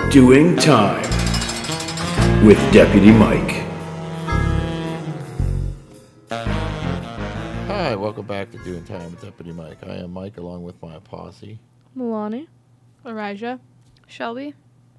Doing Time with Deputy Mike. Hi, welcome back to Doing Time with Deputy Mike. I am Mike along with my posse. Milani. Arijah. Shelby.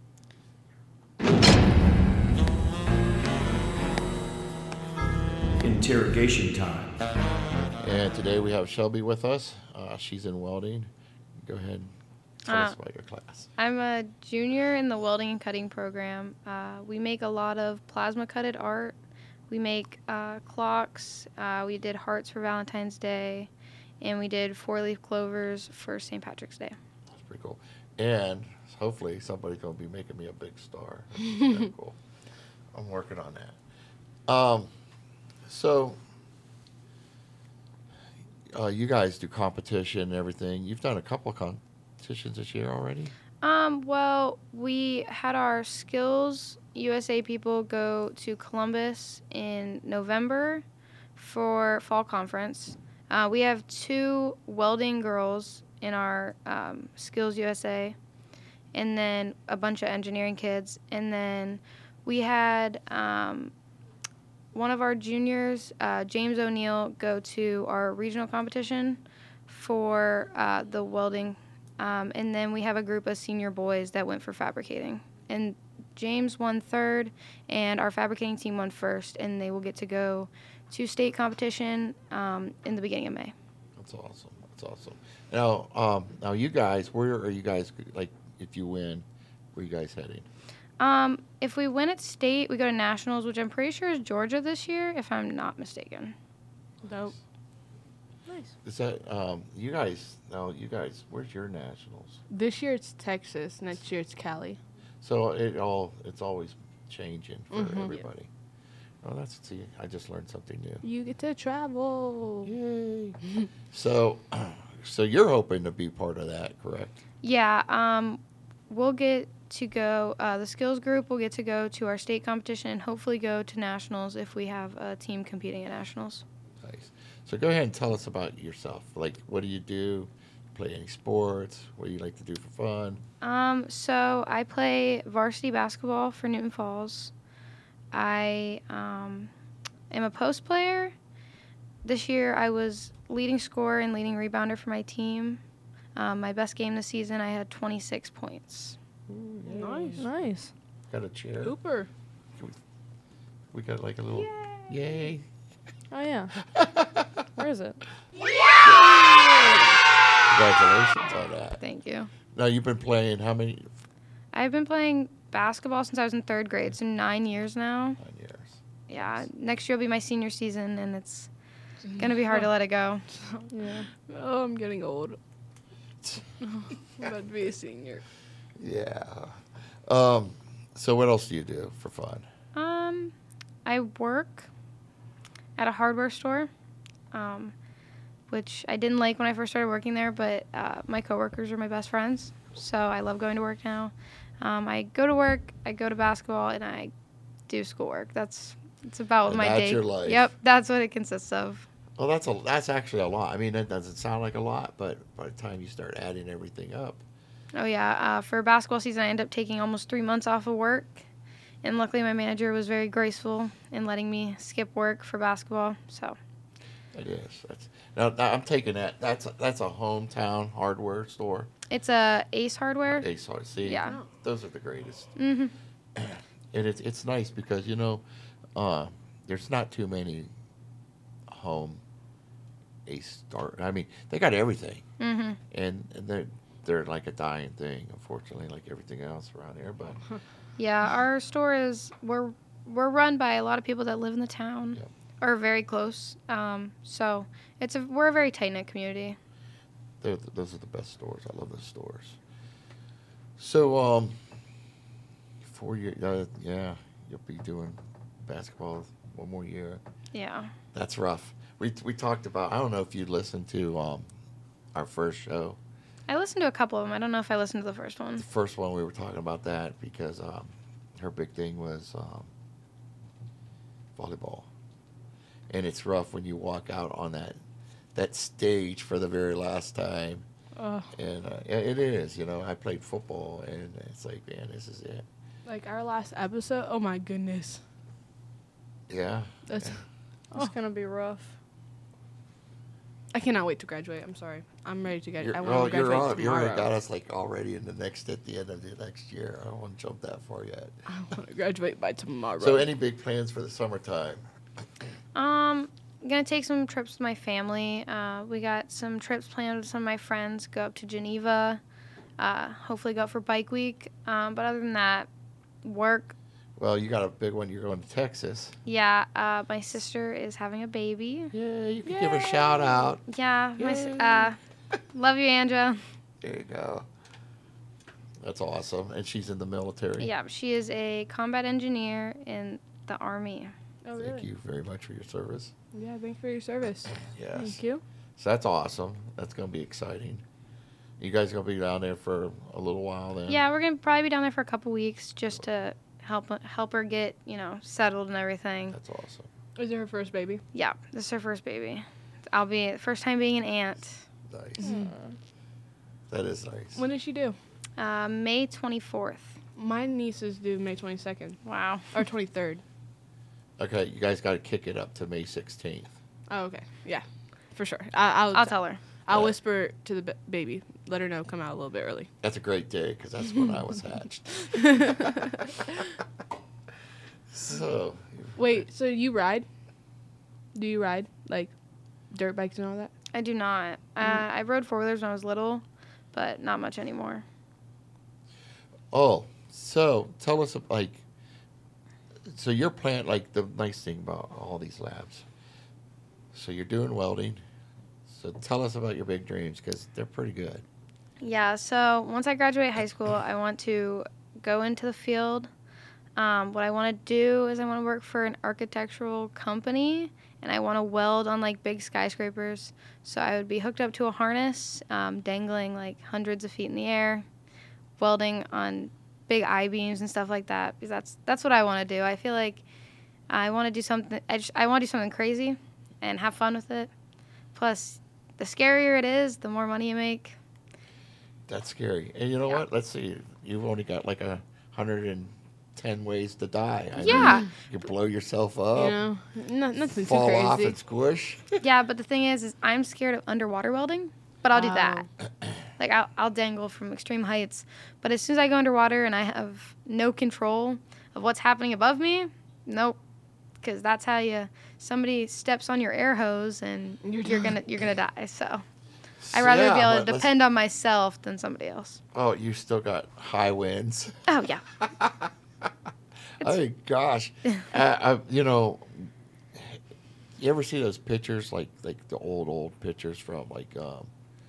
Interrogation Time. And today we have Shelby with us. She's in welding. Go ahead. Tell us about your class. I'm a junior in the welding and cutting program. We make a lot of plasma cutted art. We make clocks. We did hearts for Valentine's Day. And we did 4-leaf clovers for St. Patrick's Day. That's pretty cool. And hopefully somebody's going to be making me a big star. That's pretty cool. I'm working on that. So, you guys do competition and everything. You've done a couple of competitions this year already? Well, we had our Skills USA people go to Columbus in November for fall conference. We have 2 welding girls in our Skills USA, and then a bunch of engineering kids. And then we had one of our juniors, James O'Neill, go to our regional competition for the welding. And then we have a group of senior boys that went for fabricating. And James won 3rd, and our fabricating team won 1st, and they will get to go to state competition in the beginning of May. That's awesome. That's awesome. Now you guys, where are you guys, like, if you win, where are you guys heading? If we win at state, we go to nationals, which I'm pretty sure is Georgia this year, if I'm not mistaken. Dope. Nice. Is that, you guys, where's your nationals? This year it's Texas. Next year it's Cali. So it's always changing for everybody. Oh, see, I just learned something new. You get to travel. Yay. So you're hoping to be part of that, correct? Yeah, we'll get to go, the skills group will get to go to our state competition and hopefully go to nationals if we have a team competing at nationals. Nice. So go ahead and tell us about yourself. Like, what do you do? Play any sports? What do you like to do for fun? So I play varsity basketball for Newton Falls. I am a post player. This year I was leading scorer and leading rebounder for my team. My best game this season, I had 26 points. Nice. Nice. Got a chair. Super. We got like a little yay. Oh, yeah. Where is it? Congratulations on that. Thank you. Now, you've been playing how many? I've been playing basketball since I was in 3rd grade, so 9 years now. 9 years. Yeah, next year will be my senior season, and it's going to be hard to let it go. Yeah. Oh, I'm getting old. I'm about to be a senior. Yeah. So what else do you do for fun? I work at a hardware store, which I didn't like when I first started working there, but my coworkers are my best friends, so I love going to work now. I go to work, I go to basketball, and I do schoolwork. That's about what my day. That's your life. Yep, that's what it consists of. Well, that's actually a lot. I mean, that doesn't sound like a lot, but by the time you start adding everything up. Oh, yeah. For basketball season, I ended up taking almost 3 months off of work. And luckily, my manager was very graceful in letting me skip work for basketball. So. It is. Now I'm taking that. That's a hometown hardware store. It's a Ace Hardware. Ace Hardware. See, yeah. Those are the greatest. Mm-hmm. And it's nice because, there's not too many home Ace store. I mean, they got everything. Mm-hmm. And they're like a dying thing, unfortunately, like everything else around here. But yeah, our store we're run by a lot of people that live in the town or very close. So we're a very tight knit community. Those are the best stores. I love those stores. So 4 years, you'll be doing basketball 1 more year. Yeah. That's rough. We talked about. I don't know if you listened to our first show. I listened to a couple of them. I don't know if I listened to the first one. The first one, we were talking about that because her big thing was volleyball. And it's rough when you walk out on that stage for the very last time And it is, you know. I played football, and it's like, man, this is it. Like our last episode. Oh my goodness. Yeah. That's. It's gonna be rough. I cannot wait to graduate. I'm sorry. I'm ready to get. You're, I well, want to you're graduate on. You already tomorrow. got us like already in at the end of the next year. I don't want to jump that far yet. I want to graduate by tomorrow. So, any big plans for the summertime? I'm gonna take some trips with my family. We got some trips planned with some of my friends. Go up to Geneva. Hopefully go out for Bike Week. But other than that, work. Well, you got a big one. You're going to Texas. Yeah, my sister is having a baby. Yeah, you can give her a shout out. Yeah, Yay. love you, Anja. There you go. That's awesome. And she's in the military. Yeah, she is a combat engineer in the Army. Oh, Thank really? you very much for your service. Yeah. Thanks for your service. Yes. Thank you. So that's awesome. That's going to be exciting. You guys going to be down there for a little while then? Yeah, we're gonna probably be down there for a couple weeks just to help her get settled and everything. That's awesome. Is it her first baby? Yeah, this is her first baby. I'll be first time being an aunt. Nice. That is nice. When is she due? May 24th. My niece is due May 22nd Wow. or 23rd. Okay, you guys got to kick it up to May 16th. Oh, okay. Yeah, for sure. I'll I'll tell her. I'll Yeah. whisper to the baby. Let her know. Come out a little bit early. That's a great day because that's when I was hatched. So, Wait, so you ride? Do you ride like dirt bikes and all that? I do not. I rode four-wheelers when I was little, but not much anymore. oh, so tell us, like, so your plant, like, the nice thing about all these labs. So you're doing welding. So tell us about your big dreams because they're pretty good. Yeah, so once I graduate high school, I want to go into the field. What I want to do is I want to work for an architectural company, and I want to weld on like big skyscrapers. So I would be hooked up to a harness, dangling like hundreds of feet in the air, welding on big I-beams and stuff like that. Because that's what I want to do. I feel like I want to do something. I want to do something crazy, and have fun with it. Plus, the scarier it is, the more money you make. That's scary. And you know Yeah. what? Let's see. You've only got like 110 ways to die. I Yeah. mean, you blow yourself up, You know, nothing too fall crazy. off and squish. Yeah, but the thing is I'm scared of underwater welding, but I'll do that. Like I'll dangle from extreme heights, but as soon as I go underwater and I have no control of what's happening above me, nope, because that's how somebody steps on your air hose and you're gonna die. So I'd rather be able to depend on myself than somebody else. Oh, you still got high winds. Oh yeah, Oh gosh, you know, you ever see those pictures like the old pictures from like the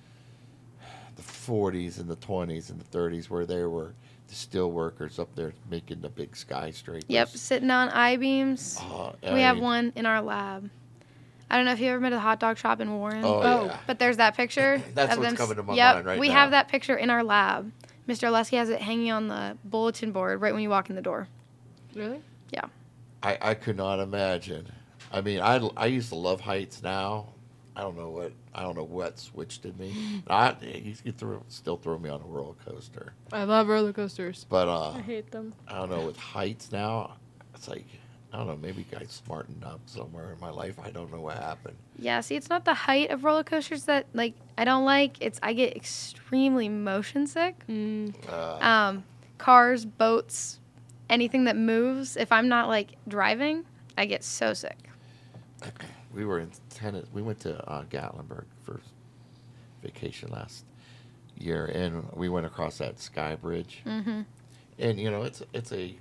40s and the 20s and the 30s where they were the steel workers up there making the big skyscrapers. yep, sitting on I-beams. I We have mean, one in our lab. I don't know if you ever been to the hot dog shop in Warren. Oh, yeah. But there's that picture. That's of what's them coming to my yep, mind right we now. have that picture in our lab. Mr. Oleski has it hanging on the bulletin board right when you walk in the door. Really? Yeah. I could not imagine. I mean, I used to love heights. Now, I don't know what switched in me. You still throw me on a roller coaster, I love roller coasters. but I hate them. I don't know, with heights now, it's like, I don't know, maybe I smartened up somewhere in my life. I don't know what happened. Yeah, see, it's not the height of roller coasters that, like, I don't like. I get extremely motion sick. Cars, boats, anything that moves. If I'm not, like, driving, I get so sick. We were in Tennessee. We went to Gatlinburg for vacation last year, and we went across that sky bridge. Mm-hmm. And, you know, it's a,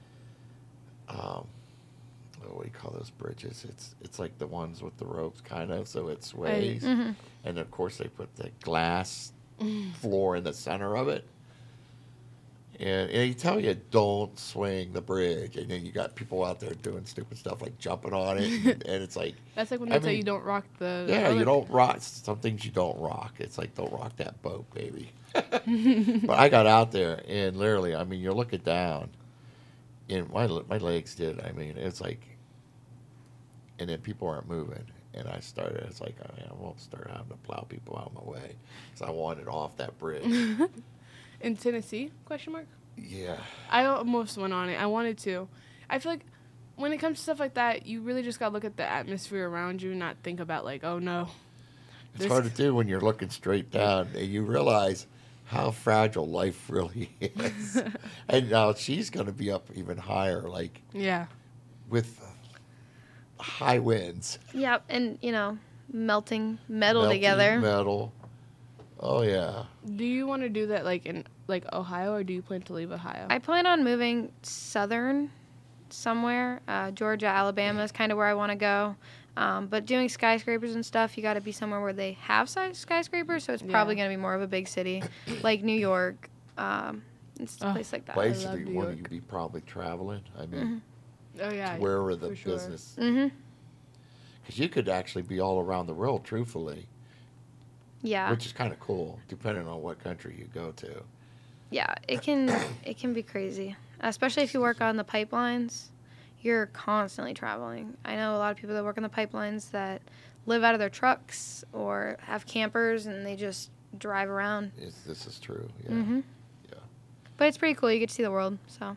what do you call those bridges? It's like the ones with the ropes, kind of, so it sways. Mm-hmm. And of course, they put the glass floor in the center of it. And they tell you don't swing the bridge, and then you got people out there doing stupid stuff like jumping on it, and it's like, That's like when I they tell mean, you don't rock the. yeah, roller- you don't rock. Some things you don't rock. It's like, don't rock that boat, baby. But I got out there, and literally, I mean, you're looking down, and my legs did. I mean, it's like, and then people aren't moving, And I started, it's like, I won't start having to plow people out of my way. So I wanted off that bridge. In Tennessee? Question mark. Yeah. I almost went on it. I wanted to. I feel like when it comes to stuff like that, you really just gotta look at the atmosphere around you, and not think about like, oh no. It's hard to do when you're looking straight down and you realize how fragile life really is. And now she's going to be up even higher, like Yeah. with high winds. Yep, and melting metal Melting together. metal. Oh, yeah. Do you want to do that like in like Ohio, or do you plan to leave Ohio? I plan on moving southern somewhere. Georgia, Alabama is kind of where I want to go. But doing skyscrapers and stuff, you got to be somewhere where they have skyscrapers, so it's probably Yeah. going to be more of a big city, like New York, it's a Oh, place like that. Place love to be New one York. you'd be probably traveling. I mean, Oh yeah. to wherever the for sure. business. Mm-hmm. Because you could actually be all around the world, truthfully, Yeah, which is kind of cool, depending on what country you go to. yeah, it can be crazy, especially if you work on the pipelines. You're constantly traveling. I know a lot of people that work on the pipelines that live out of their trucks or have campers and they just drive around. This is true. Yeah. Mm-hmm. Yeah. But it's pretty cool. You get to see the world. So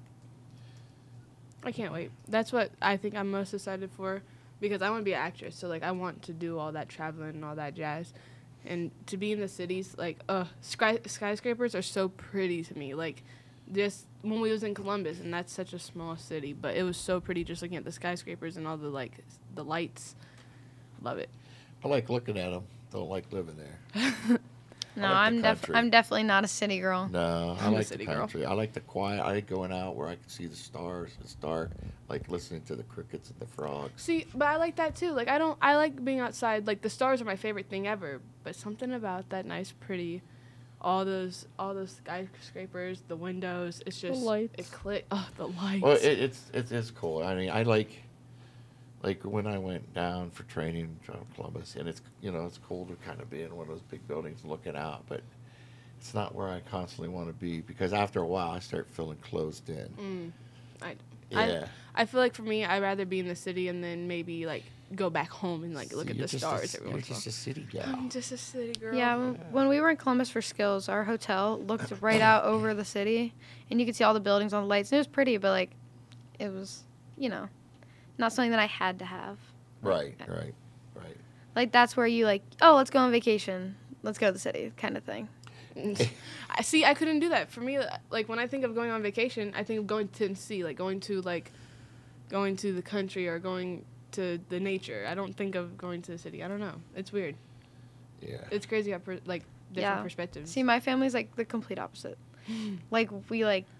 I can't wait. That's what I think I'm most excited for, because I want to be an actress. So like I want to do all that traveling and all that jazz, and to be in the cities. Like skyscrapers are so pretty to me. Like just when we was in Columbus, and that's such a small city, but it was so pretty just looking at the skyscrapers and all the lights. Love it. I like looking at them. Don't like living there. no, like the country. I'm definitely not a city girl. No, I I'm a like the city girl. country. I like the quiet. I like going out where I can see the stars. It's dark. I like listening to the crickets and the frogs. See, but I like that too. Like I like being outside. Like the stars are my favorite thing ever. But something about that nice, pretty, all those skyscrapers, the windows. It's just lights. It click. Oh, the lights. Well, it's cool. I mean, I like when I went down for training from Columbus, and it's it's cool to kind of be in one of those big buildings looking out, but it's not where I constantly want to be, because after a while I start feeling closed in. Yeah. I feel like for me, I'd rather be in the city and then maybe like go back home and like look at You're the just stars every You're once in a just a city gal. while. I'm just a city girl. Yeah, when we were in Columbus for skills, our hotel looked right out over the city, and you could see all the buildings, all the lights. And it was pretty, but like, it was, not something that I had to have. Right. Like that's where you like, oh, let's go on vacation, let's go to the city, kind of thing. I see. I couldn't do that. For me, like when I think of going on vacation, I think of going to Tennessee, like going to the country or going to the nature. I don't think of going to the city. I don't know. It's weird. Yeah. It's crazy how different Yeah. perspectives. See, my family's like the complete opposite. Like we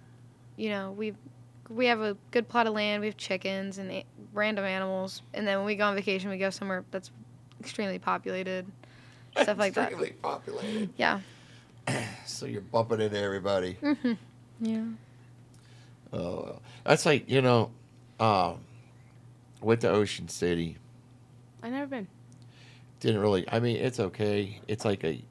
we have a good plot of land, we have chickens and random animals, and then when we go on vacation, we go somewhere that's extremely populated, stuff like that. Extremely populated. Yeah. So you're bumping into everybody. Mm-hmm. Yeah. Oh, well. That's like, went to Ocean City. I never been. Didn't really, I mean, it's okay. It's like I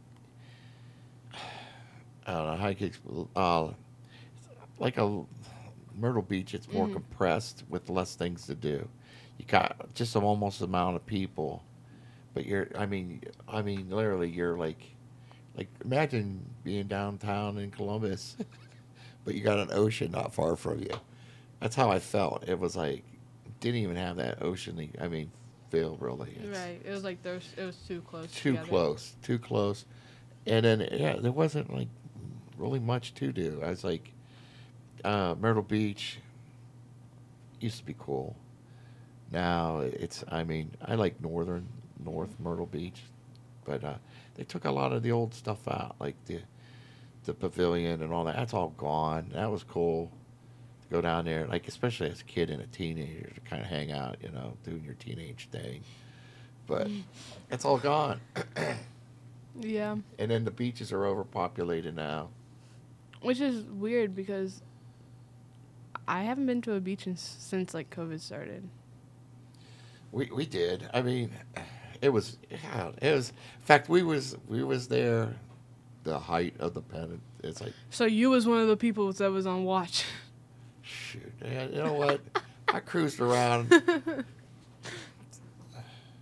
don't know how you could, like a Myrtle Beach, it's more compressed with less things to do. You got just almost amount of people, but literally you're like imagine being downtown in Columbus, but you got an ocean not far from you. That's how I felt. It was like, didn't even have that ocean, feel really. Right. It was like it was too close. Too close. And then, there wasn't like really much to do. I was like, Myrtle Beach used to be cool. Now I like North Myrtle Beach, but they took a lot of the old stuff out, like the pavilion and all that. That's all gone. That was cool to go down there, like especially as a kid and a teenager, to kind of hang out, doing your teenage thing. But it's all gone. Yeah. And then the beaches are overpopulated now. Which is weird because I haven't been to a beach since like COVID started. We did. It was. In fact, we was there, the height of the pennant. It's like, So you was one of the people that was on watch. shoot, man, you know what? I cruised around.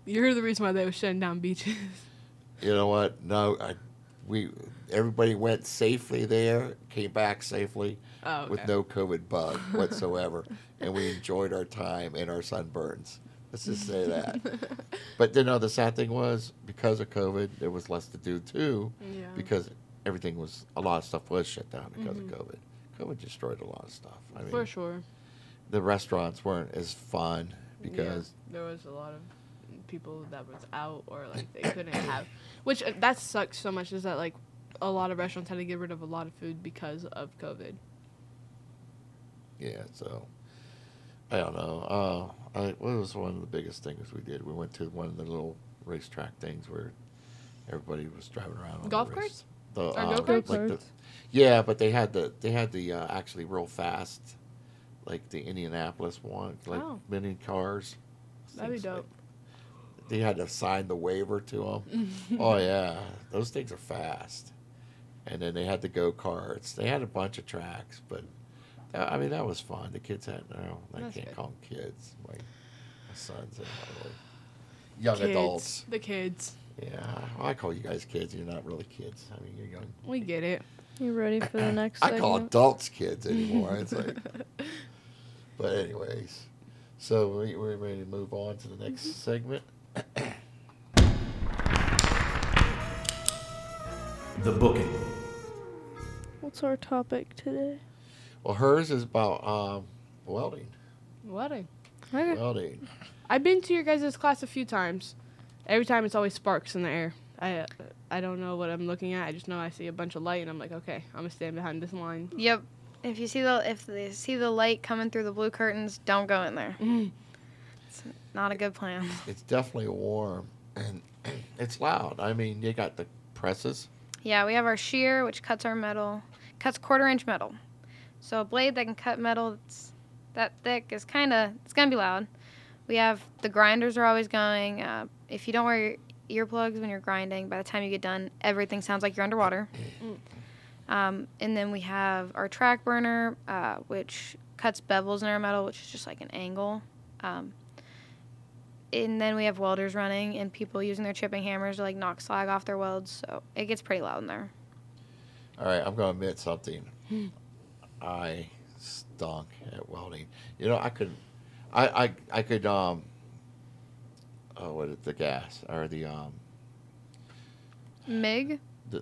You're the reason why they were shutting down beaches. You know what? No, everybody went safely there, came back safely Oh, okay. with no COVID bug whatsoever, and we enjoyed our time and our sunburns. Let's just say that. But the sad thing was, because of COVID, there was less to do too, Yeah. because a lot of stuff was shut down because of COVID. COVID destroyed a lot of stuff. I mean, For sure. the restaurants weren't as fun because there was a lot of people that was out or like they couldn't have, which that sucks so much. Is that like a lot of restaurants had to get rid of a lot of food because of COVID. yeah, so I don't know. What was one of the biggest things we did? We went to one of the little racetrack things where everybody was driving around on Golf the race. carts? The, Or like go-karts? the, yeah, but they had the actually real fast, like the Indianapolis one, like Oh. mini cars. That'd be Things like- dope. They had to sign the waiver to them. Oh yeah, those things are fast. And then they had the go karts. They had a bunch of tracks, but I mean that was fun. The kids had I That's can't good. call them kids. My sons and young Kids. adults. The kids. Yeah, well, I call you guys kids. You're not really kids. I mean you're young. We get it. You ready for the next I segment? call adults kids anymore. It's like, but anyways, so we're ready to move on to the next segment. The booking. What's our topic today? Well, hers is about welding. Wedding. Okay. Welding. I've been to your guys' class a few times. Every time it's always sparks in the air. I don't know what I'm looking at. I just know I see a bunch of light and I'm like, okay, I'm gonna stand behind this line. Yep. If they see the light coming through the blue curtains, don't go in there. It's not a good plan. It's definitely warm and it's loud. I mean, you got the presses. Yeah, we have our shear, which cuts our metal, cuts 1/4 inch metal. So a blade that can cut metal that's that thick is it's gonna be loud. We have the grinders are always going. If you don't wear your earplugs when you're grinding, by the time you get done, everything sounds like you're underwater. And then we have our track burner, which cuts bevels in our metal, which is just like an angle. And then we have welders running and people using their chipping hammers to like knock slag off their welds. So it gets pretty loud in there. All right, I'm going to admit something. I stunk at welding. You know, I could what is the gas or the MIG?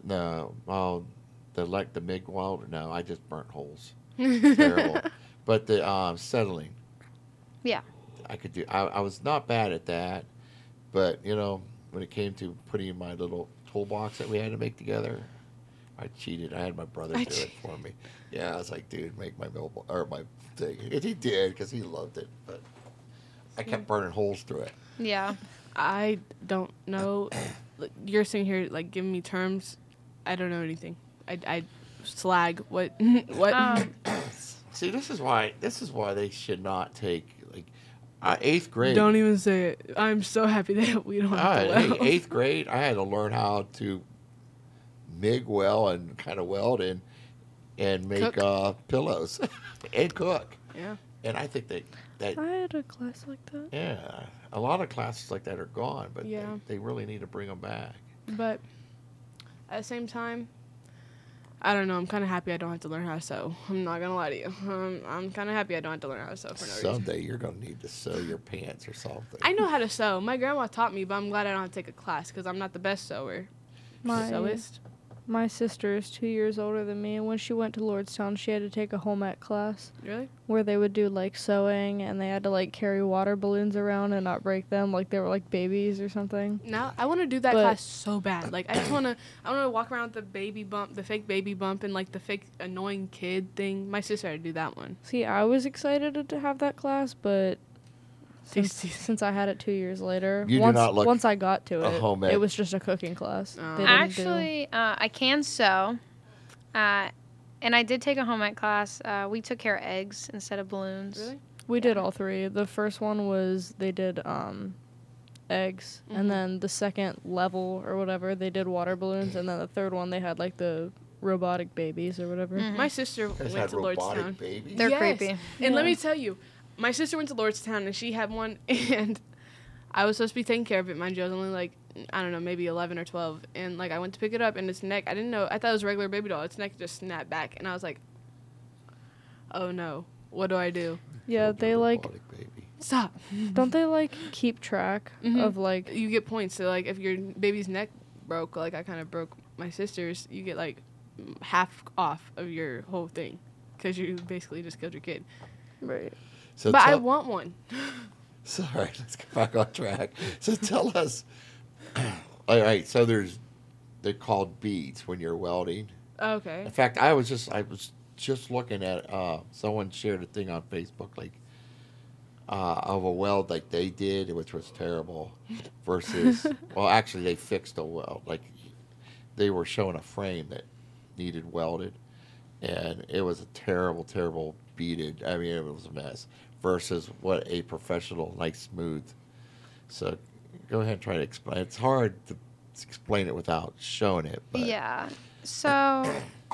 the MIG welder. No, I just burnt holes. Terrible. But the settling. Yeah. I could do. I was not bad at that, but you know, when it came to putting in my little toolbox that we had to make together, I cheated. I had my brother do it for me. Yeah, I was like, dude, make my mobile or my thing, and he did because he loved it. But I kept burning holes through it. Yeah. I don't know. Like, you're sitting here like giving me terms. I don't know anything. I slag what what. See, this is why they should not take like 8th grade. Don't even say it. I'm so happy that we don't have to weld. 8th grade, I had to learn how to MIG weld and kind of weld and make pillows and cook. Yeah. And I think that I had a class like that. yeah, a lot of classes like that are gone, but Yeah. they really need to bring them back. But at the same time, I don't know. I'm kind of happy I don't have to learn how to sew. I'm not gonna lie to you. I'm kind of happy I don't have to learn how to sew for no reason. Someday you're gonna need to sew your pants or something. I know how to sew. My grandma taught me, but I'm glad I don't have to take a class because I'm not the best sewer. Sewist. My sister is 2 years older than me, and when she went to Lordstown, she had to take a home ec class Really? where they would do like sewing, and they had to like carry water balloons around and not break them, like they were like babies or something. Now I want to do that But- class so bad. Like I want to walk around with the baby bump, the fake baby bump, and like the fake annoying kid thing. My sister had to do that one. See, I was excited to have that class, but since, Tasty. since I had it 2 years later, You do once, not look once I got to a it, home ec. it was just a cooking class. Oh. They didn't Actually, I can sew. And I did take a home ec class. We took care of eggs instead of balloons. Really? We did all three. The first one was they did eggs, Mhm. and then the second level or whatever they did water balloons, and then the third one they had like the robotic babies or whatever. Mhm. My sister You guys went had to robotic Lordstown. babies. They're Yes. creepy. And let Yeah. me tell you, my sister went to Lordstown and she had one, and I was supposed to be taking care of it, mind you. I was only like, I don't know, maybe 11 or 12. And like I went to pick it up and its neck, I didn't know, I thought it was a regular baby doll. Its neck just snapped back. And I was like, oh no, what do I do? Yeah, Killed they your like, robotic baby. Stop. don't they like keep track of like, You get points. So like if your baby's neck broke, like I kind of broke my sister's, you get like half off of your whole thing. Because you basically just killed your kid. right? So But I tell- want one. So, all right, let's get back on track. So tell us. All right, so they're called beads when you're welding. Okay. In fact, I was just looking at someone shared a thing on Facebook like of a weld like they did, which was terrible, versus well, actually they fixed a weld. Like they were showing a frame that needed welded, and it was a terrible beaded. I mean, it was a mess. Versus what a professional, like smooth. So go ahead and try to explain. It's hard to explain it without showing it. But Yeah. So,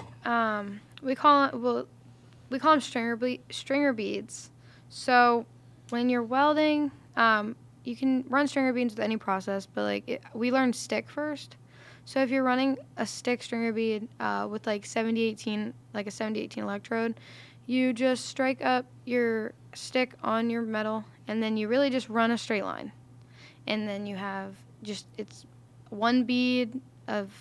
we call them stringer beads. So, when you're welding, you can run stringer beads with any process, but we learned stick first. So if you're running a stick stringer bead with like 7018, like a 7018 electrode, you just strike up your stick on your metal, and then you really just run a straight line, and then you have it's one bead of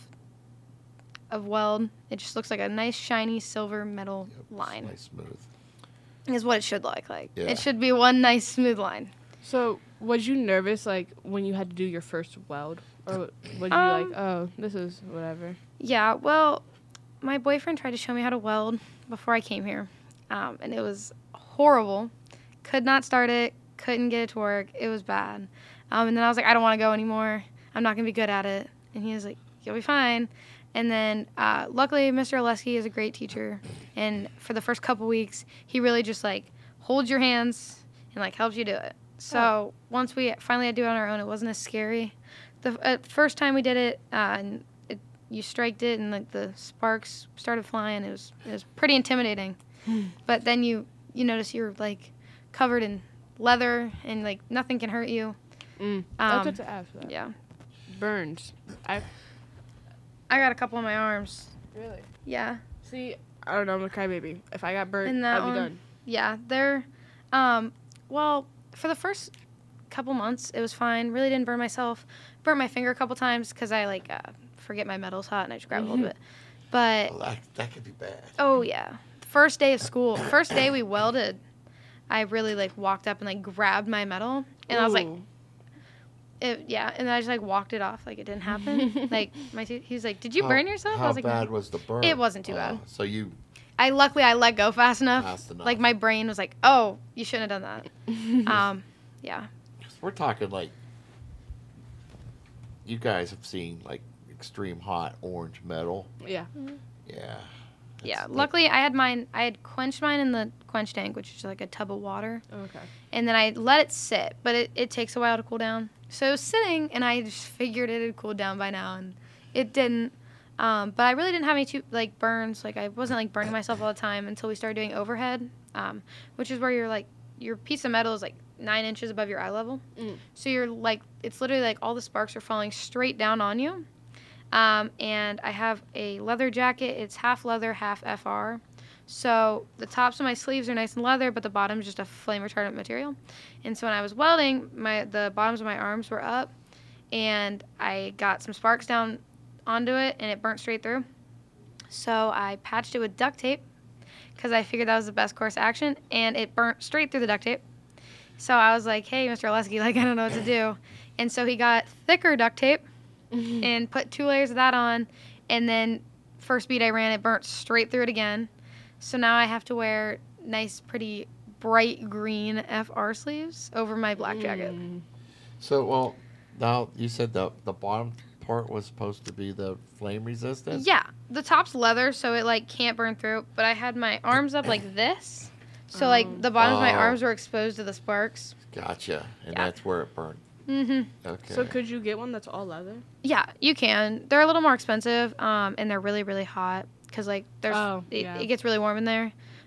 weld. It just looks like a nice shiny silver metal line. Nice smooth. Is what it should look like. Yeah. It should be one nice smooth line. So was you nervous like when you had to do your first weld? Or was you like, oh, this is whatever? Yeah, well, my boyfriend tried to show me how to weld before I came here, and it was horrible. Could not start it, couldn't get it to work. It was bad. And then I was like, I don't want to go anymore. I'm not going to be good at it. And he was like, you'll be fine. And then luckily, Mr. Oleski is a great teacher. And for the first couple weeks, he really just like holds your hands and like helps you do it. So once we finally had to do it on our own, it wasn't as scary. The first time we did it, and you striked it, and like the sparks started flying. It was pretty intimidating. But then you notice you're like covered in leather, and like nothing can hurt you. That's what to ask. That. Yeah, Burns. I got a couple on my arms. Really? Yeah, See, I don't know. I'm a crybaby. If I got burnt, And that I'd be one- done. yeah. They're, well, for the first couple months, it was fine. Really didn't burn myself. Burnt my finger a couple times because I like forget my metal's hot and I just grab a little bit. But Well, that could be bad. oh yeah, first day of school, first day we welded, I really like walked up and like grabbed my metal, and I was like, Ooh. yeah, and then I just like walked it off like it didn't happen. Like he was like, did you burn yourself? How I was like, bad was the burn? It wasn't too bad. So you luckily I let go fast enough. Fast enough. Like my brain was like, oh, you shouldn't have done that. Yeah. we're talking like you guys have seen like extreme hot orange metal. Yeah. Yeah. Yeah, It's luckily I had quenched mine in the quench tank, which is like a tub of water, Okay. and then I let it sit, but it takes a while to cool down. So it was sitting, and I just figured it had cooled down by now, and it didn't. But I really didn't have any burns. Like I wasn't like burning myself all the time until we started doing overhead, which is where your piece of metal is like 9 inches above your eye level. So you're like, it's literally like all the sparks are falling straight down on you. And I have a leather jacket. It's half leather, half FR. So the tops of my sleeves are nice and leather, but the bottom's just a flame retardant material. And so when I was welding, the bottoms of my arms were up, and I got some sparks down onto it, and it burnt straight through. So I patched it with duct tape because I figured that was the best course of action, and it burnt straight through the duct tape. So I was like, hey, Mr. Oleski, like I don't know what to do. And so he got thicker duct tape and put 2 layers of that on, and then first bead I ran, it burnt straight through it again. So now I have to wear nice, pretty bright green FR sleeves over my black jacket. So well, now you said the bottom part was supposed to be the flame resistant. Yeah, the top's leather, so it like can't burn through. But I had my arms up like this, so like the bottoms of my Oh. arms were exposed to the sparks. Gotcha. And Yeah. that's where it burned. Mhm. Okay. So could you get one that's all leather? Yeah, you can. They're a little more expensive, and they're really, really hot because like Oh, yeah. it gets really warm in there.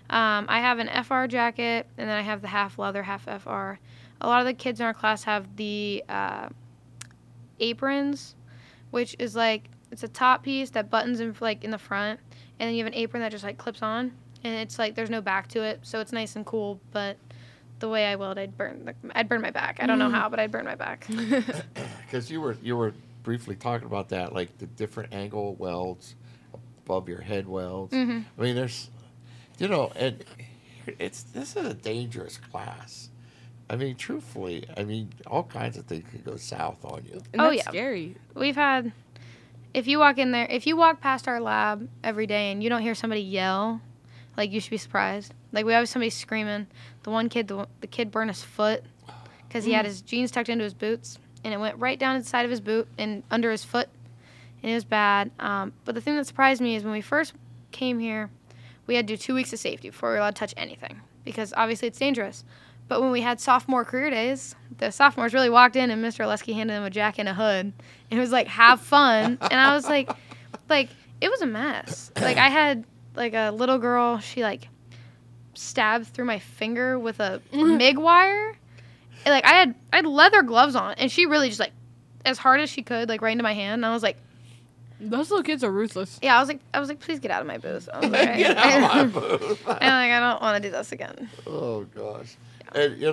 I have an FR jacket, and then I have the half leather, half FR. A lot of the kids in our class have the aprons, which is like it's a top piece that buttons in like in the front, and then you have an apron that just like clips on, and it's like there's no back to it, so it's nice and cool. But the way I weld, I'd burn my back. I don't know how, but I'd burn my back. Because you were briefly talking about that, like the different angle welds above your head welds. Mm-hmm. I mean, there's, and this is a dangerous class. I mean, truthfully, all kinds of things could go south on you. And Oh, that's yeah. scary. We've had, if you walk past our lab every day and you don't hear somebody yell, like you should be surprised. Like we always somebody screaming. The one kid, the kid burned his foot because he had his jeans tucked into his boots, and it went right down the side of his boot and under his foot, and it was bad. But the thing that surprised me is when we first came here, we had to do 2 weeks of safety before we were allowed to touch anything because obviously it's dangerous. But when we had sophomore career days, the sophomores really walked in and Mr. Oleski handed them a jacket and a hood. And it was like, have fun. And I was like, it was a mess. Like I had like a little girl, she like stabbed through my finger with a MIG wire. And, like I had leather gloves on, and she really just like, as hard as she could, like right into my hand. And I was like, Those little kids are ruthless. yeah, I was like, please get out of my booth. I was like, Get out of my booth. and like, I don't want to do this again. Oh gosh. And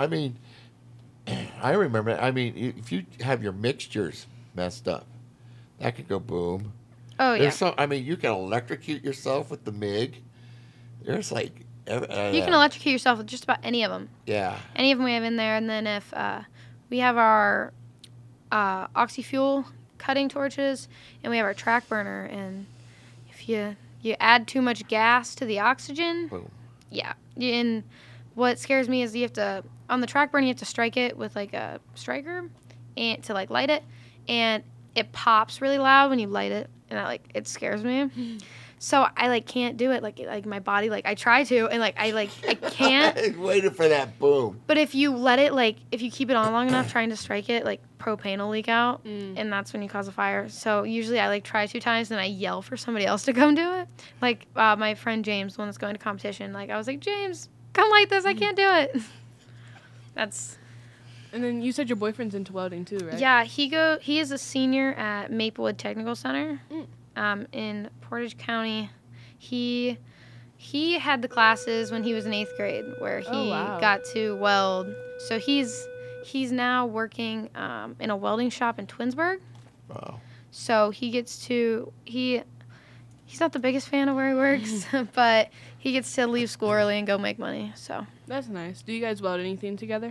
I remember. If you have your mixtures messed up, that could go boom. Oh yeah. You can electrocute yourself with the MIG. There's like. You can electrocute yourself with just about any of them. Yeah. Any of them we have in there, and then if we have our oxy-fuel cutting torches, and we have our track burner, and if you add too much gas to the oxygen, Boom. yeah. And what scares me is you have to, on the track burner, you have to strike it with like a striker, and to like light it, and it pops really loud when you light it, and it scares me. So I can't do it like my body I try to, and I can't. Waiting for that boom. But if you let it if you keep it on long enough trying to strike it, propane will leak out, and that's when you cause a fire. So usually I try 2 times, and I yell for somebody else to come do it. My friend James, the one that's going to competition, I was like, James, come light this. I can't do it. That's. And then you said your boyfriend's into welding too, right? Yeah, he is a senior at Maplewood Technical Center. In Portage County. He had the classes when he was in 8th grade where he got to weld. So he's now working in a welding shop in Twinsburg. Wow. So he gets to he's not the biggest fan of where he works, but he gets to leave school early and go make money. So That's nice. Do you guys weld anything together?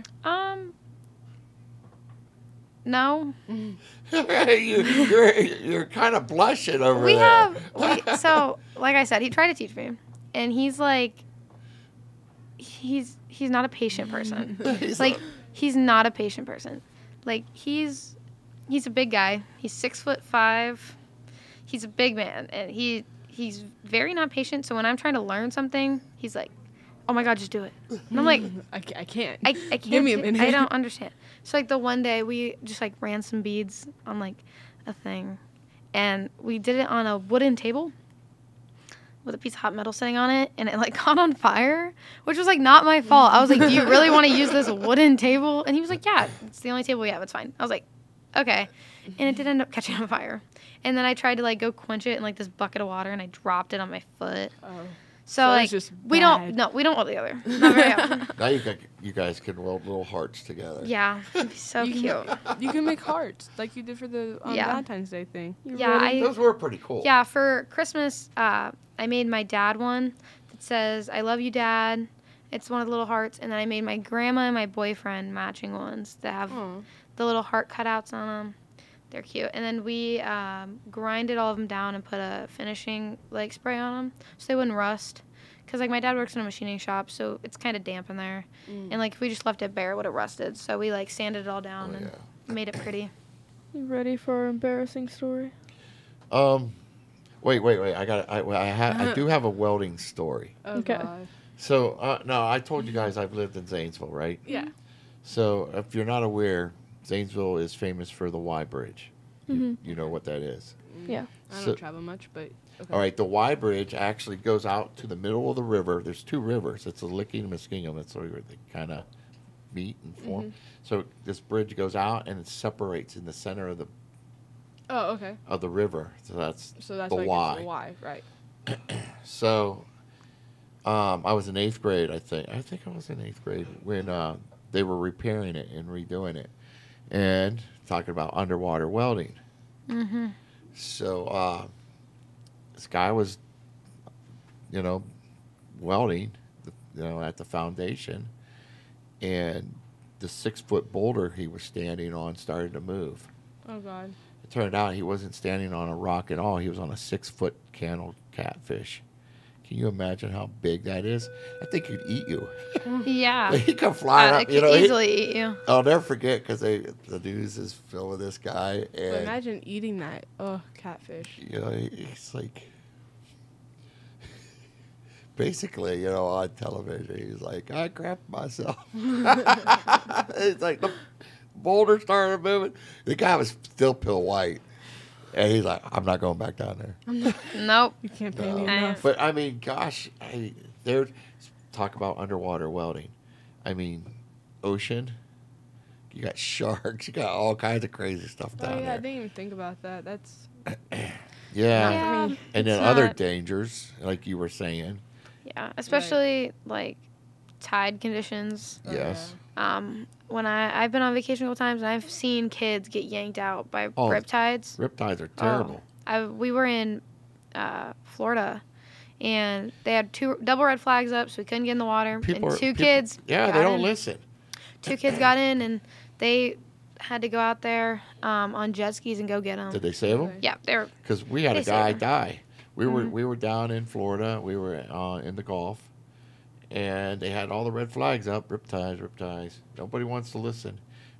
No. You're kind of blushing over there. So like I said, he tried to teach me, and he's he's not a patient person. He's not a patient person. He's a big guy. He's 6'5". He's a big man, and he's very not patient. So when I'm trying to learn something, he's like, "Oh my God, just do it." And I'm like, I can't. I can't. Give me a minute. I don't understand. So the one day we just ran some beads on a thing, and we did it on a wooden table with a piece of hot metal sitting on it, and it caught on fire, which was not my fault. I was like, "Do you really want to use this wooden table?" And he was like, "Yeah, it's the only table we have. It's fine." I was like, "Okay," and it did end up catching on fire. And then I tried to go quench it in this bucket of water, and I dropped it on my foot. Oh. So it's just we bad. don't weld together. Not very often. Now you guys can weld little hearts together. Yeah, it'd be so cute. You can make hearts like you did for the Yeah. Valentine's Day thing. Yeah, Those were pretty cool. Yeah, for Christmas, I made my dad one that says, "I love you, Dad." It's one of the little hearts. And then I made my grandma and my boyfriend matching ones that have the little heart cutouts on them. They're cute. And then we grinded all of them down and put a finishing spray on them so they wouldn't rust. Because my dad works in a machining shop, so it's kind of damp in there. And if we just left it bare, it would have rusted. So we sanded it all down and made it pretty. You ready for our embarrassing story? Wait. I do have a welding story. Oh, Okay. God. So no, I told you guys I've lived in Zanesville, right? Yeah. So if you're not aware, Zanesville is famous for the Y Bridge. Mm-hmm. You know what that is. Yeah. I So- don't travel much, but All right, the Y Bridge actually goes out to the middle of the river. There's two rivers. It's the Licking and Muskingum. That's where they kind of meet and form. So this bridge goes out and it separates in the center Oh, okay. of the river. So that's So that's the why Y. it's the Y, right? So I was in 8th grade, I think. I think I was in 8th grade when they were repairing it and redoing it and talking about underwater welding. Mm-hmm. So this guy was, welding, at the foundation, and the 6-foot boulder he was standing on started to move. Oh God. It turned out he wasn't standing on a rock at all. He was on a 6-foot cannel catfish. Can you imagine how big that is? I think he'd eat you. Yeah. He come flying It up. could easily eat you. I'll never forget because the news is filled with this guy, But and imagine eating that. Oh, catfish. he's like, basically, on television, he's like, I crapped myself. It's like the boulder started moving. The guy was still pill white, and he's like, I'm not going back down there. Nope. You can't pay me No. enough. But I mean, gosh, they're talk about underwater welding. I mean, ocean. You got sharks. You got all kinds of crazy stuff Oh down yeah, I there. didn't even think about that. That's Yeah. Yeah. And it's then other not- dangers, like you were saying. Yeah, especially like tide conditions. oh, Yes. When I've been on vacation a couple times and I've seen kids get yanked out by Oh, riptides. Riptides are terrible. We were in Florida, and they had two double red flags up, so we couldn't get in the water. People and are- two people- kids. Yeah, got they don't in. listen. Two kids got in, and they had to go out there on jet skis and go get them. Did they save them? Yeah, they were. Because we had a They guy saved 'em. die. We Mm-hmm. were down in Florida. We were in the Gulf, and they had all the red flags up. Riptides. Nobody wants to listen.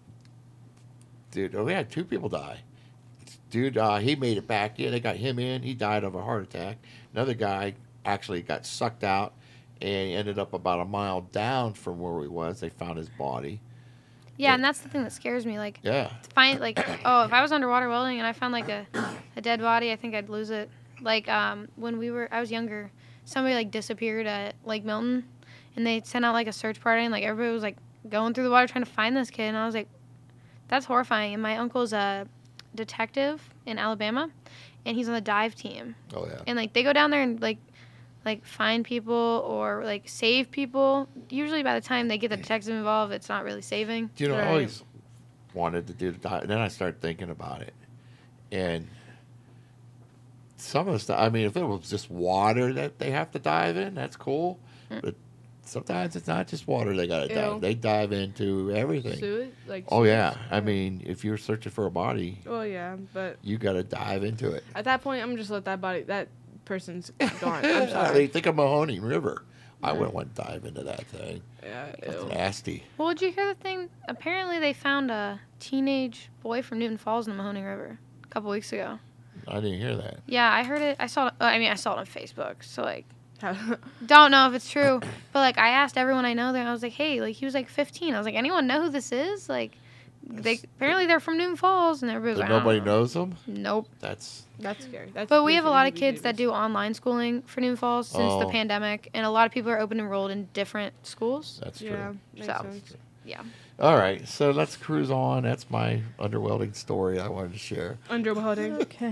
Dude, we had 2 people die. Dude, he made it back in. They got him in. He died of a heart attack. Another guy actually got sucked out and he ended up about a mile down from where he was. They found his body. Yeah, and that's the thing that scares me. Like, Yeah. if I was underwater welding and I found like a dead body, I think I'd lose it. Like when I was younger, somebody like disappeared at Lake Milton, and they sent out like a search party, and like everybody was like going through the water trying to find this kid, and I was like, that's horrifying. And my uncle's a detective in Alabama, and he's on the dive team, Oh, yeah. and like they go down there and like find people or like save people. Usually by the time they get the detective involved, it's not really saving. Do you know, I Right. always wanted to do the dive. And then I started thinking about it. And some of the stuff, I mean, if it was just water that they have to dive in, that's cool. But sometimes it's not just water they got to Ew. dive. They dive into everything. Sewage? Like Oh, sewage? yeah. I mean, if you're searching for a body, Oh yeah, but you got to dive into it. at that point, I'm just let that person's gone. I'm I sorry. mean, think of Mahoning River. I wouldn't want to dive into that thing. Yeah, That's ew. nasty. Well, did you hear the thing? Apparently, they found a teenage boy from Newton Falls in the Mahoning River a couple weeks ago. I didn't hear that. Yeah, I heard it. I saw it. I saw it on Facebook. So like, don't know if it's true, but like, I asked everyone I know there. I was like, hey, like he was like 15. I was like, anyone know who this is? Like, apparently they're from Newton Falls, and everybody was But like, I don't nobody know. knows them? Nope. That's That's scary. That's But we have a lot of we kids that do online schooling for Newton Falls since the Oh. pandemic, and a lot of people are open enrolled in different schools. That's true. Yeah, makes So. sense. Yeah. All right, so let's cruise on. That's my underwelding story I wanted to share. Underwelding. Okay.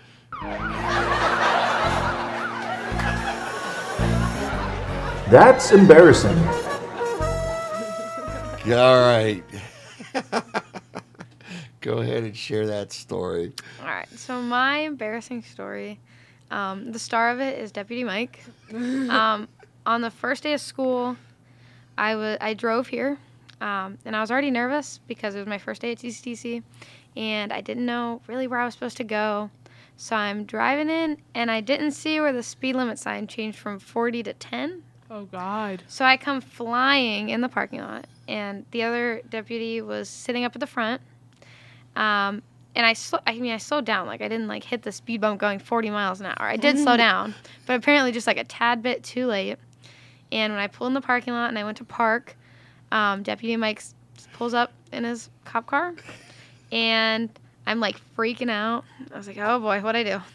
That's embarrassing. All right. Go ahead and share that story. All right. So my embarrassing story, the star of it is Deputy Mike. On the first day of school, I drove here, and I was already nervous because it was my first day at TCTC, and I didn't know really where I was supposed to go. So I'm driving in, and I didn't see where the speed limit sign changed from 40 to 10. Oh God. So I come flying in the parking lot, and the other deputy was sitting up at the front. And I slowed down. Like, I didn't, like, hit the speed bump going 40 miles an hour. I did slow down, but apparently just, like, a tad bit too late. And when I pulled in the parking lot and I went to park, Deputy Mike pulls up in his cop car, and I'm, like, freaking out. I was like, oh, boy, what'd I do?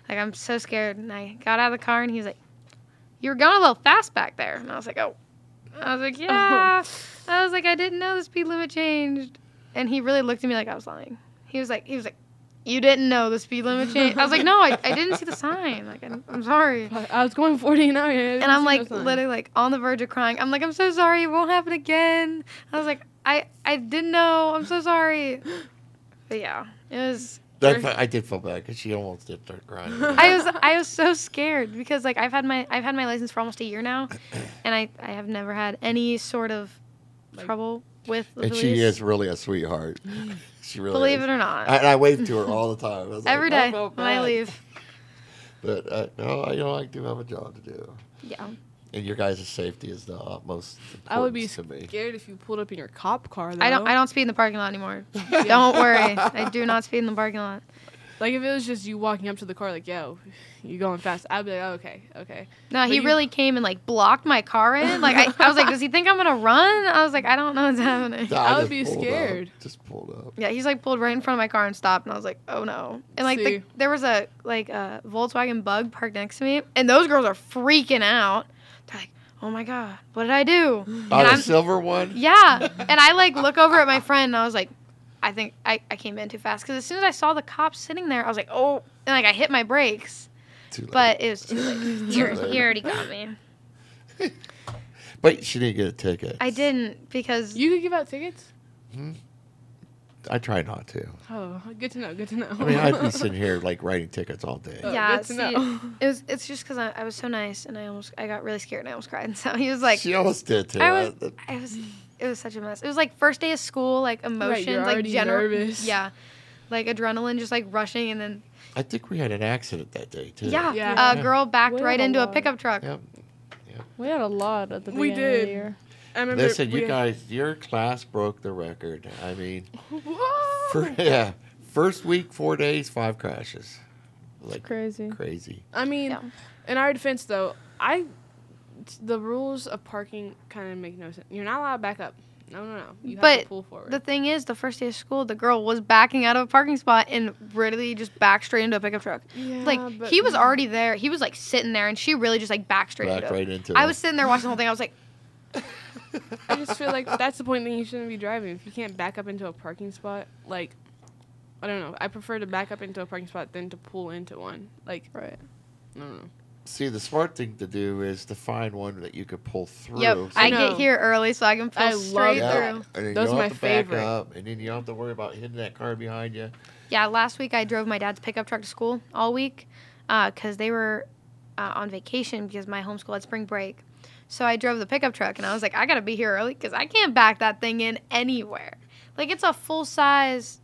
Like, I'm so scared. And I got out of the car, and he was like, "You were going a little fast back there." And I was like, "Oh." I was like, "Yeah." I was like, "I didn't know the speed limit changed." And he really looked at me like I was lying. He was like, "You didn't know the speed limit changed?" I was like, "No, I didn't see the sign. Like, I'm sorry." I was going 40 an hour. And I'm like literally like on the verge of crying. I'm like, "I'm so sorry. It won't happen again." I was like, I didn't know. I'm so sorry. But yeah, it was. I did feel bad because she almost did start crying. I was so scared because like I've had my license for almost a year now, and I have never had any sort of trouble with the And police. she is really a sweetheart. She really Believe is. it or not. And I wave to her all the time. I was Every like, day felt when I bad. leave. But no, I do have a job to do. Yeah. And your guys' safety is the utmost I would be importance to me. scared if you pulled up in your cop car. Though. I don't speed in the parking lot anymore. Don't worry. I do not speed in the parking lot. Like if it was just you walking up to the car, like, "Yo, you going fast?" I'd be like, "Oh, okay." No, But he you- really came and like blocked my car in. Like I was like, does he think I'm gonna run? I was like, I don't know what's happening. No, I would just be pulled up. scared. Just pulled up. Yeah, he's like pulled right in front of my car and stopped, and I was like, oh no. And like See. there was a Volkswagen Bug parked next to me, and those girls are freaking out. They're like, oh my god, what did I do? And Oh, the I'm silver one? yeah, and I like look over at my friend, and I was like, I think I came in too fast because as soon as I saw the cops sitting there, I was like, oh, and like I hit my brakes, Too late. but it was too late. late. He already got me. But she didn't get a ticket. I didn't because You could give out tickets. I try not to. Oh, good to know. Good to know. I mean, I'd be sitting here like writing tickets all day. Oh, yeah, good to see, know. it's just because I was so nice and I got really scared and I almost cried. So he was like, She almost did too. it was such a mess. It was like first day of school, like emotions, you're like already general, nervous. yeah, like adrenaline just like rushing and then I think we had an accident that day too. yeah, Yeah. a girl backed We right had a into a lot. pickup truck. Yep. We had a lot at the We beginning of the did. year. I remember. Listen, you we- guys, your class broke the record. I mean, Whoa. first week, 4 days, 5 crashes. Like Crazy. crazy. I mean, Yeah. in our defense, though, the rules of parking kind of make no sense. You're not allowed to back up. No. You have But to pull forward. The thing is, the first day of school, the girl was backing out of a parking spot and really just backed straight into a pickup truck. Yeah, Like but- he was already there. He was like sitting there, and she really just like backed straight Backed into it. right into I it. was sitting there watching the whole thing. I was like, I just feel like that's the point that you shouldn't be driving. If you can't back up into a parking spot, like, I don't know. I prefer to back up into a parking spot than to pull into one. Like, Right. I don't know. See, the smart thing to do is to find one that you could pull through. yep, so I you- get here early so I can pull I love straight that. through. And then Those you are don't have my to back favorite. up, and then you don't have to worry about hitting that car behind you. Yeah, last week I drove my dad's pickup truck to school all week because they were on vacation because my homeschool had spring break. So I drove the pickup truck and I was like, I got to be here early because I can't back that thing in anywhere. Like it's a full-size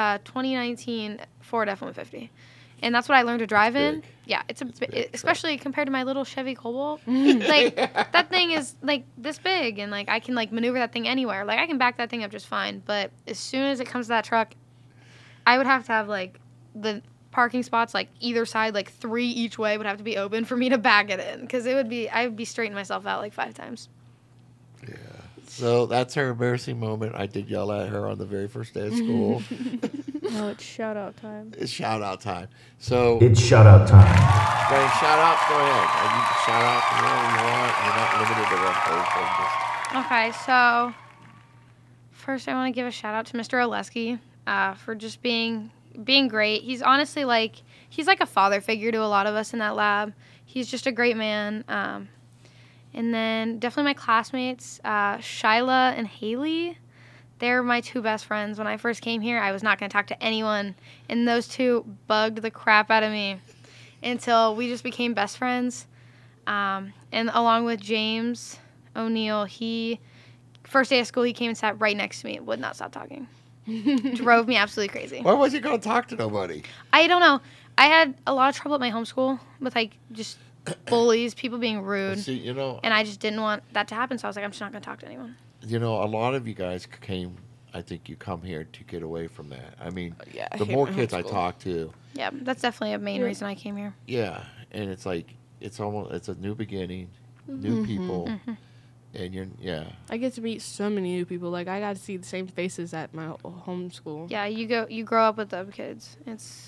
2019 Ford F-150. And that's what I learned to drive It's in. big. Yeah, it's a big truck. especially compared to my little Chevy Cobalt. Like that thing is like this big and like I can like maneuver that thing anywhere. Like I can back that thing up just fine, but as soon as it comes to that truck, I would have to have like the parking spots like either side, like 3 each way would have to be open for me to back it in because I would be straightening myself out like 5 times. Yeah. So that's her embarrassing moment. I did yell at her on the very first day of school. No, it's shout out time. It's shout out time. So, It's shout out time. Brian, shout out. Go ahead. You can shout out to whoever you want. You're not limited to one person. Okay, so first I want to give a shout out to Mr. Oleski for just being great. He's honestly like he's like a father figure to a lot of us in that lab. He's just a great man. And then definitely my classmates, Shyla and Haley. They're my 2 best friends. When I first came here, I was not going to talk to anyone, and those 2 bugged the crap out of me until we just became best friends. And along with James O'Neill, first day of school, he came and sat right next to me and would not stop talking. Drove me absolutely crazy. Why was he going to talk to nobody? I don't know. I had a lot of trouble at my homeschool with like just bullies, people being rude, See, and I just didn't want that to happen. So I was like, I'm just not going to talk to anyone. a lot of you guys came. I think you come here to get away from that. I mean, Yeah, I the hate more my kids I homeschool. talk to, Yeah, that's definitely a main Yeah. reason I came here. yeah, and it's like it's a new beginning, Mm-hmm. new people, and I get to meet so many new people. Like, I see the same faces at my home school. Yeah, you grow up with them kids.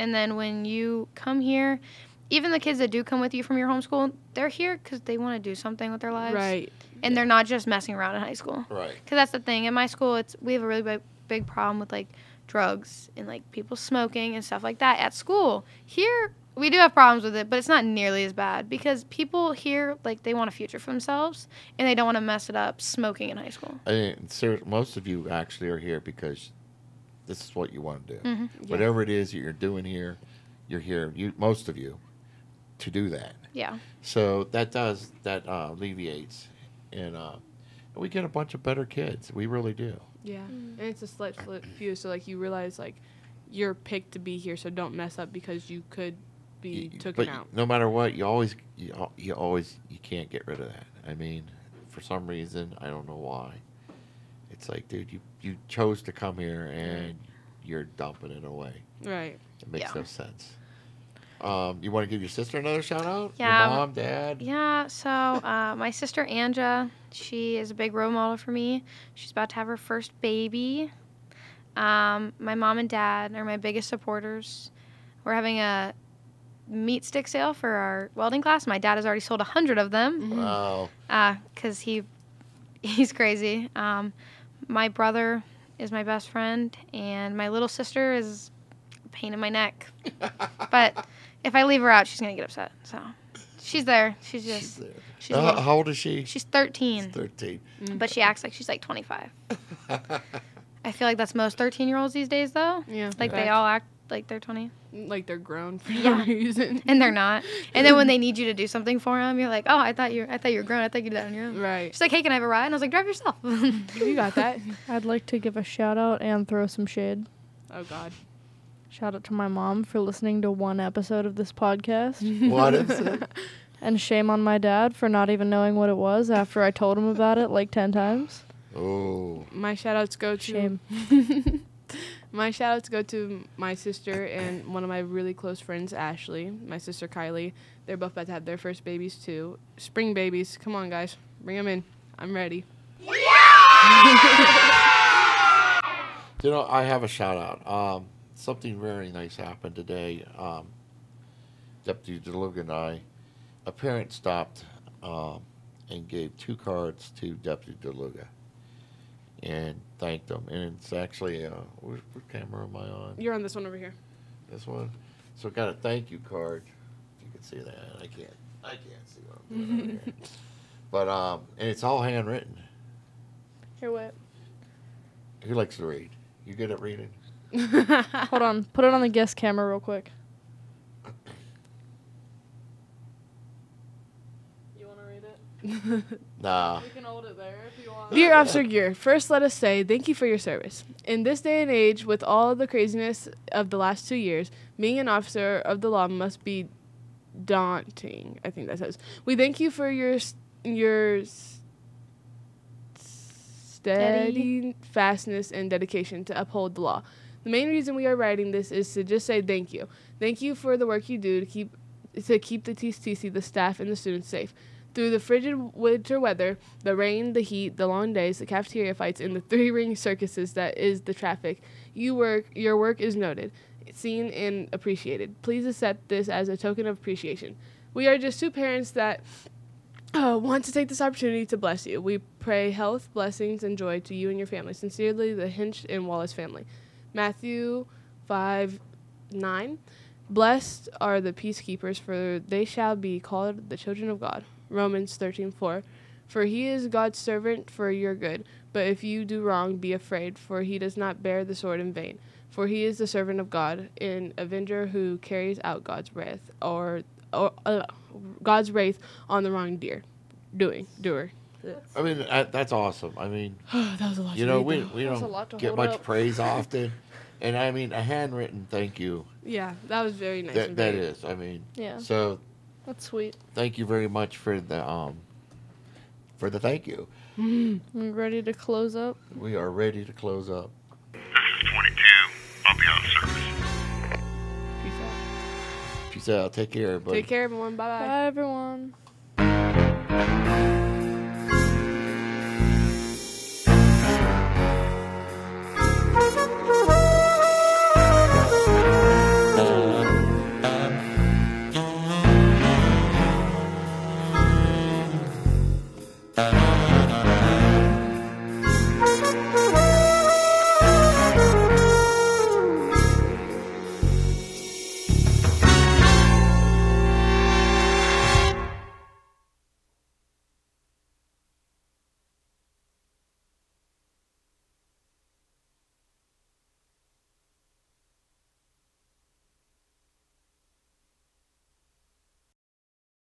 And then when you come here, even the kids that do come with you from your homeschool, they're here because they want to do something with their lives. Right. And they're not just messing around in high school. Right. Because that's the thing. In my school, we have a really big problem with, like, drugs and, like, people smoking and stuff like that at school. Here, we do have problems with it, but it's not nearly as bad because people here, like, they want a future for themselves and they don't want to mess it up smoking in high school. I mean, most of you actually are here because this is what you want to do. Mm-hmm. Whatever it is that you're doing here, you're here. Most of you, to do that. Yeah. So that alleviates, and we get a bunch of better kids. We really do. Yeah. And it's a slight few, so like you realize like you're picked to be here, so don't mess up because you could be taken out. No matter what, you can't get rid of that. I mean, for some reason, I don't know why. It's like, dude, you chose to come here and you're dumping it away. Right. It makes Yeah. no sense. You want to give your sister another shout out? Yeah. Your mom, dad? Yeah, so my sister Anja, she is a big role model for me. She's about to have her first baby. My mom and dad are my biggest supporters. We're having a meat stick sale for our welding class. My dad has already sold 100 of them Wow. because he's crazy. My brother is my best friend, and my little sister is a pain in my neck. But if I leave her out, she's going to get upset. So she's there. She's just, she's a little- How old is she? she's 13, 13. but she acts like she's like 25. I feel like that's most 13-year-olds these days, though. Yeah. Like they all act like they're 20, like they're grown for Yeah. no reason. and they're not. And then when they need you to do something for them, you're like, oh, I thought you were grown. I thought you did that on your own. Right. She's like, hey, can I have a ride? And I was like, drive yourself. You got that. I'd like to give a shout out and throw some shade. Oh God. Shout out to my mom for listening to one episode of this podcast. What is it? And shame on my dad for not even knowing what it was after I told him about it like 10 times. Oh. My shout outs go to Shame. My shout outs go to my sister and one of my really close friends, Ashley, my sister Kylie. They're both about to have their first babies too. Spring babies. Come on, guys. Bring them in. I'm ready. You know, I have a shout out. Something very nice happened today. Deputy DeLuga and a parent stopped and gave 2 cards to Deputy DeLuga and thanked him. And it's actually, what camera am I on? You're on this one over here. This one. So got a thank you card. If you can see that. I can't see what I'm doing over here. But, and it's all handwritten. Here, wait. Who likes to read? You good at reading? Hold on. Put it on the guest camera real quick. You want to read it? Nah. You can hold it there if you want. Dear Officer Gear, first let us say thank you for your service. In this day and age, with all the craziness of the last 2 years, being an officer of the law must be daunting. I think that says. We thank you for your steadfastness and dedication to uphold the law. The main reason we are writing this is to just say thank you. Thank you for the work you do to keep the TCC, the staff, and the students safe. Through the frigid winter weather, the rain, the heat, the long days, the cafeteria fights, and the 3-ring circuses that is the traffic, your work is noted, seen, and appreciated. Please accept this as a token of appreciation. We are just 2 parents that want to take this opportunity to bless you. We pray health, blessings, and joy to you and your family. Sincerely, the Hinch and Wallace family. Matthew 5:9. Blessed are the peacekeepers, for they shall be called the children of God. Romans 13:4. For he is God's servant for your good. But if you do wrong, be afraid, for he does not bear the sword in vain. For he is the servant of God, an avenger who carries out God's wrath, God's wrath on the wrong doer. I mean, that's awesome. I mean, That was a lot. you to know, read, we though. That's a don't lot to get hold much up. praise often. And I mean, a handwritten thank you. Yeah, that was very nice. That and that very- is. I mean, Yeah. so That's sweet. thank you very much for the thank you. We ready to close up? We are ready to close up. This is 22. I'll be out of service. Peace out. Peace out. Take care, everybody. Take care, everyone. Bye bye. Bye, everyone.